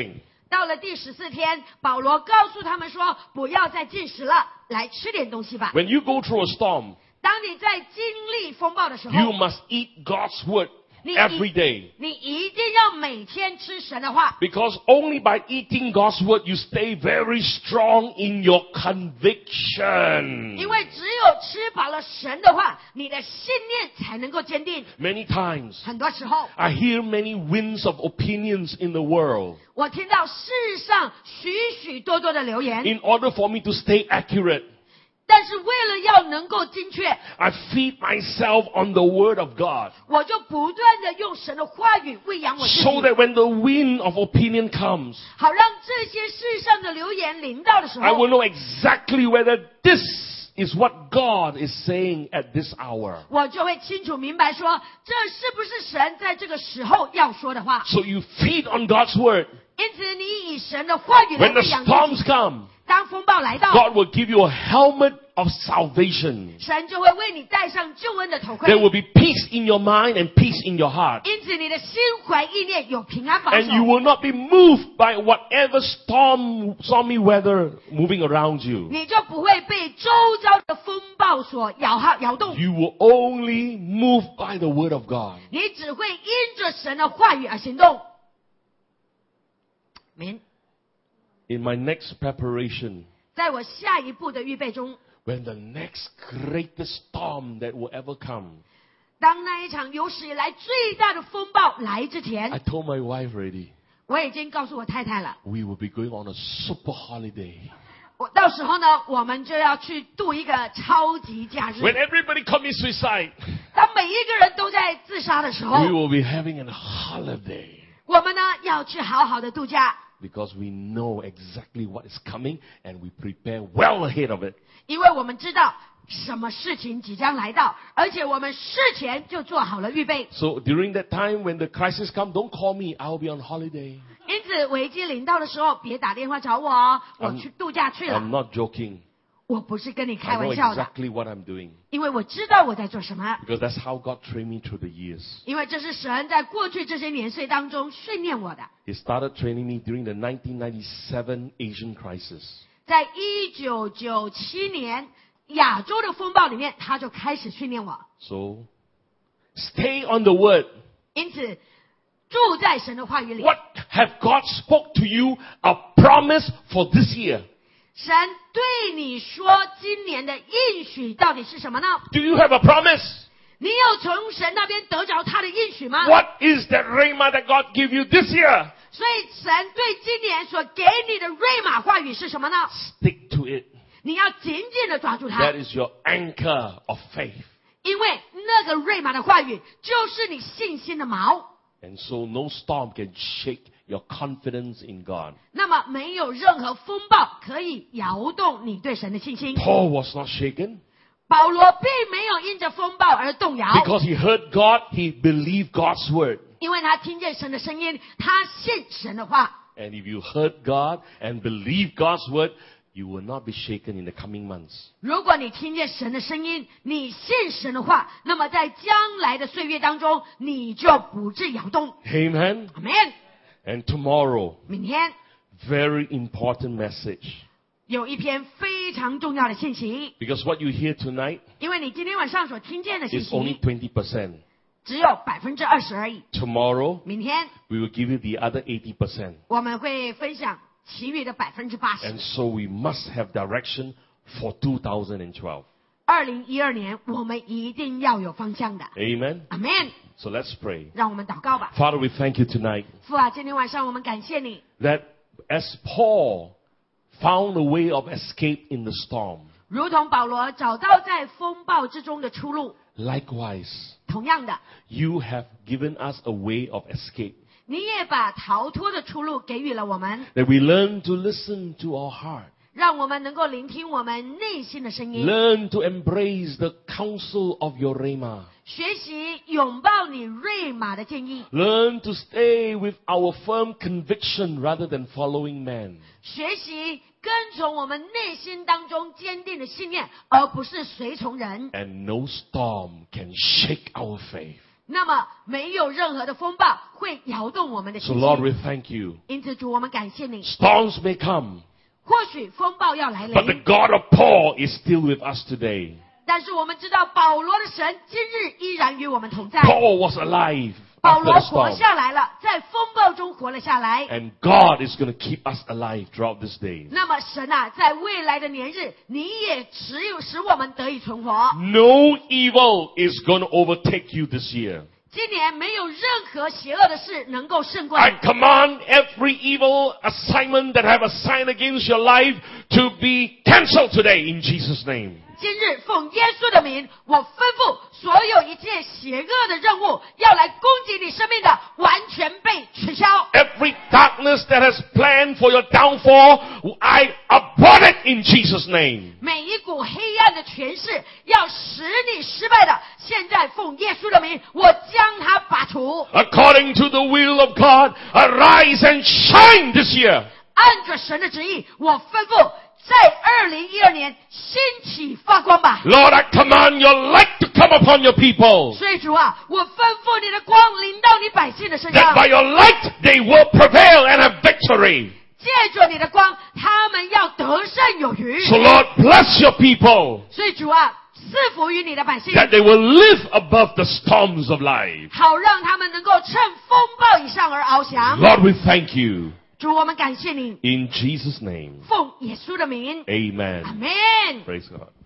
到了第14天，保罗告诉他们说，不要再进食了，来吃点东西吧。 When you go through a storm, 当你在经历风暴的时 you 候， must eat God's word 你 every day. 你一定要每天吃神的话， Because only by eating God's word, you stay very strong in your conviction. 因为只有吃饱了神的话，你的信念才能够坚定。 Many times, 很多时候， I hear many winds of opinions in the world. 我听到世上许许多多的留言， In order for me to stay accurate, 但是为了要能够精确， I feed myself on the word of God. 我就不断的用神的话语喂养我自己， So that when the wind of opinion comes, 好让这些世上的流言临到的时 I 候， will know exactly whether this is what God is saying at this hour. 我就会清楚明白说，这是不是神在这个时候要说的话。 So you feed on God's word. 因此，你以神的话语来 When the 喂养自 storms 己。 come, 当风暴来到， God will give you a helmet of salvation. 神就会为你戴上救恩的头盔。 There will be peace in your mind and peace in your heart. 因此，你的心怀意念有平安保 And you 守， will not be moved by whatever stormy weather moving around you. 你就不会被周遭的风暴所摇动。 You will only move by the word of God. 你只会因着神的话语而行动。明， In my next preparation, 在我下一步的预备中， when the next greatest storm that will ever come, 当那一场有史以来最大的风暴来之 I 前， told my wife already, 我已经告诉我太太了， we will be going on a super holiday. 我到时候呢，我们就要去度一个超级假日。 When everybody commits suicide, 当每一个人都在自杀的时候， we will be having a holiday. 我们呢要去好好的度假， Because we know exactly what is coming and we prepare well ahead of it. 因为我们知道什么事情即将来到，而且我们事前就做好了预备。 So during that time when the crisis comes, don't call me. I'll be on holiday. 因此，危机临到的时候，别打电话找我哦，我去度假去 I'm 了。 not joking. 我不是跟你开 I know 玩笑的， exactly what I'm doing. 因为我知道我在做什么， Because that's how God trained me through the years. 因为这是神在过去这些年岁当中训练我的。 He started training me during the 1997 Asian crisis. 在1997年亚洲的风暴里面，他就开始训练我。 So stay on the word. 因此，住在神的话语里。 What have God spoke to you a promise for this year? 神对你说今年的应许到底是什么呢？ Do you have a promise? 你有从神那边得着他的应许吗？ What is that rhema that God gave you this year? 所以神对今年所给你的瑞玛话语是什么呢？ Stick to it. 你要紧紧的抓住它， That is your anchor of faith. 因为那个瑞玛的话语就是你信心的锚。 And so no storm can shake your confidence in God. 那么没有任何风暴可以摇动你对神的信心。 Paul was not shaken 保罗并没有因着风暴而动摇， because he heard God, he believed God's word. 因为他听见神的声音，他信神的话。 And if you heard God and believe God's word, you will not be shaken in the coming months. 如果你听见神的声音，你信神的话，那么在将来的岁月当中，你就不致摇动。 Amen. 阿门。 And tomorrow, 明天 very important message. 有一篇非常重要的信息， Because what you hear tonight 因为你今天晚上所听见的信 is only 息 20%. 只有20%而已。 Tomorrow, 明天 we will give you the other 80%. 我们会分享其余的80%。 And so we must have direction for 2012. 2012年我们一定要有方向的。 Amen. 阿门。 So let's pray. 让我们祷告吧。 Father, we thank you tonight 父啊，今天晚上我们感谢你， that as Paul found a way of escape in the storm, 如同保罗找到在风暴之中的出路， likewise, 同样的， you have given us a way of escape. 你也把逃脱的出路给予了我们， That we learn to listen to our heart, 让我们能够聆听我们内心的声音， learn to embrace the counsel of your rhema, 学习拥抱你瑞玛的建议， learn to stay with our firm conviction rather than following man. 学习跟从我们内心当中坚定的信念，而不是随从人。 And no storm can shake our faith. 那么没有任何的风暴会摇动我们的 So 信 Lord, we 心。 thank you. 因此主，我们感谢你。 Storms may come, 或许风暴要来 but the 临， God of Paul is still with us today. 但是我们知道保罗的神今日依然与我们同在。 Paul was alive 保 after 罗 the 活 storm. 下来了，在风暴中活了下来。 And God is going to keep us alive throughout this day. 那么神啊，在未来的年日，你也使我们得以存活。 No evil is going to overtake you this year. 今年没有任何邪恶的事能够胜过 I 你。 command every evil assignment that have assigned against your life to be cancelled today in Jesus' name. 今日奉耶稣的名，我吩咐所有一切邪恶的任务要来攻击你生命的，完全被取消。 Every darkness that has planned for your downfall, I abort it in Jesus' name. 每一股黑暗的权势要使你失败的，现在奉耶稣的名，我将它拔除。 According to the will of God, arise and shine this year. 按着神的旨意，我吩咐在2012年兴起发光吧。 Lord, I command your light to come upon your people. 所以主啊，我吩咐你的光临到你百姓的身 That 上， by your light they will prevail and have victory. 借着你的光，他们要得胜有余。 So Lord, bless your people. 所以主啊，赐福于你的百姓， That they will live above the storms of life. 好让他们能够乘风暴以上而翱翔。 Lord, we thank you. 主，我们感谢你， In Jesus' name. 奉耶稣的名， Amen. 阿门。 Praise God.